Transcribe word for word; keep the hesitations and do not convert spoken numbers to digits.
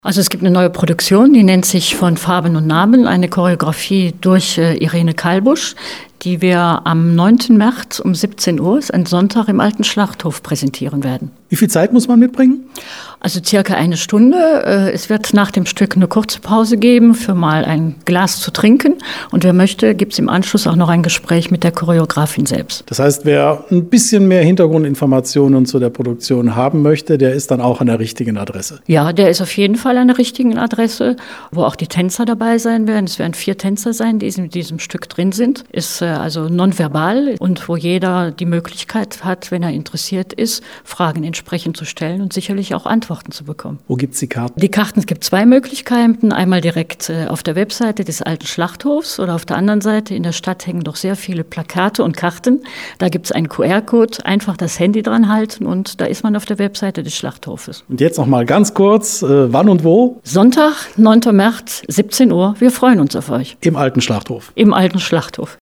Also es gibt eine neue Produktion, die nennt sich Von Farben und Namen, eine Choreografie durch äh, Irene Kalbusch, die wir am neunten März um siebzehn Uhr, ist ein Sonntag, im Alten Schlachthof präsentieren werden. Wie viel Zeit muss man mitbringen? Also circa eine Stunde. Es wird nach dem Stück eine kurze Pause geben, für mal ein Glas zu trinken. Und wer möchte, gibt es im Anschluss auch noch ein Gespräch mit der Choreografin selbst. Das heißt, wer ein bisschen mehr Hintergrundinformationen zu der Produktion haben möchte, der ist dann auch an der richtigen Adresse. Ja, der ist auf jeden Fall an der richtigen Adresse, wo auch die Tänzer dabei sein werden. Es werden vier Tänzer sein, die in diesem Stück drin sind. Ist also nonverbal und wo jeder die Möglichkeit hat, wenn er interessiert ist, Fragen entsprechend zu stellen und sicherlich auch Antworten zu bekommen. Wo gibt es die Karten? Die Karten, es gibt zwei Möglichkeiten. Einmal direkt äh, auf der Webseite des Alten Schlachthofs oder auf der anderen Seite. In der Stadt hängen doch sehr viele Plakate und Karten. Da gibt es einen Q R-Code, einfach das Handy dran halten und da ist man auf der Webseite des Schlachthofes. Und jetzt noch mal ganz kurz, äh, wann und wo? Sonntag, neunten März, siebzehn Uhr. Wir freuen uns auf euch. Im Alten Schlachthof. Im Alten Schlachthof.